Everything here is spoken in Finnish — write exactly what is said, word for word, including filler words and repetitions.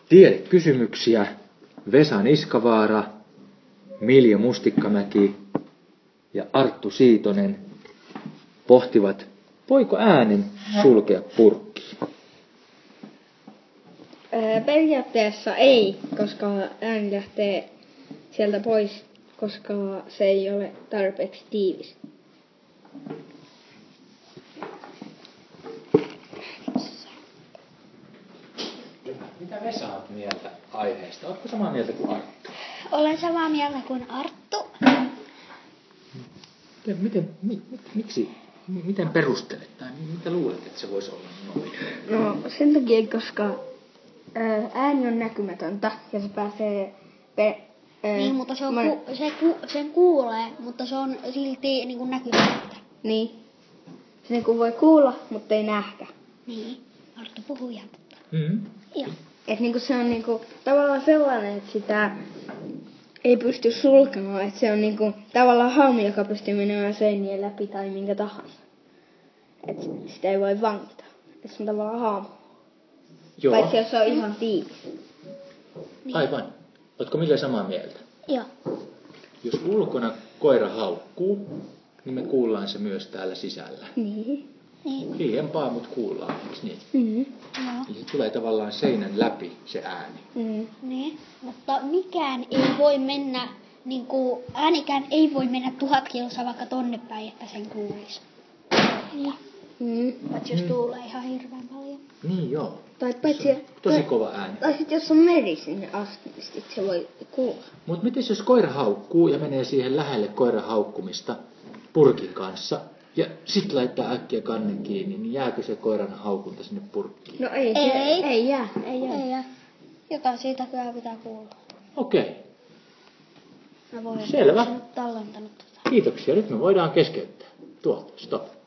Tiedekysymyksiä Vesa Niskavaara, Milja Mustikkamäki ja Arttu Siitonen pohtivat, voiko äänen sulkea purkkiin? Periaatteessa ei, koska ääni lähtee sieltä pois, koska se ei ole tarpeeksi tiivis. Mitä Vesa olet mieltä aiheesta? Oletko samaa mieltä kuin Arttu? Olen samaa mieltä kuin Arttu. Miten, miten, mi, miksi, miten perustelet tai mitä luulet, että se voisi olla noin? No sen takia, koska ääni on näkymätöntä ja se pääsee... Pe, ää, niin, mutta se on man... ku, se ku, sen kuulee, mutta se on silti niin kuin näkymätöntä. Niin. Se niin kuin voi kuulla, mutta ei nähdä. Niin. Arttu puhuu ihan totta. Mm-hmm. Joo. Et niin kuin se on niin kuin tavallaan sellainen, että sitä ei pysty sulkemaan. Että se on niin kuin tavallaan haamu, joka pystyy menemään seinien läpi tai minkä tahansa. Että sitä ei voi vankita. Että se on tavallaan haamu. Joo. Paitsi jos se on ihan tiivis. Niin. Aivan. Oletko Mille samaa mieltä? Joo. Jos ulkona koira haukkuu, niin me kuullaan se myös täällä sisällä. Niin. Niin. Hiljempaa, mutta kuullaan, eikö niin? Mm-hmm. Joo. Eli se tulee tavallaan seinän läpi se ääni. Mm. Niin. Mutta mikään ei voi mennä, niin kuin, äänikään ei voi mennä tuhat kilsaa vaikka tonne päin, että sen kuulisi. Niin. Mm. Paitsi jos tuulee ihan hirveän paljon. Niin joo. Tai paitsi... Se on tosi tai, kova ääni. Tai sitten jos on meri sinne asti, niin sit se voi kuulla. Mutta miten jos koira haukkuu ja menee siihen lähelle koiran haukkumista purkin kanssa ja sitten laittaa äkkiä kannen kiinni, niin jääkö se koiran haukunta sinne purkkiin? No ei, Ei. se, ei jää. Ei jää. Ei jää. Jotain siitä kyllä pitää kuulla. Okei. Mä voin Selvä. tallentanut tota. Kiitoksia. Nyt me voidaan keskeyttää. Tuolta, stop.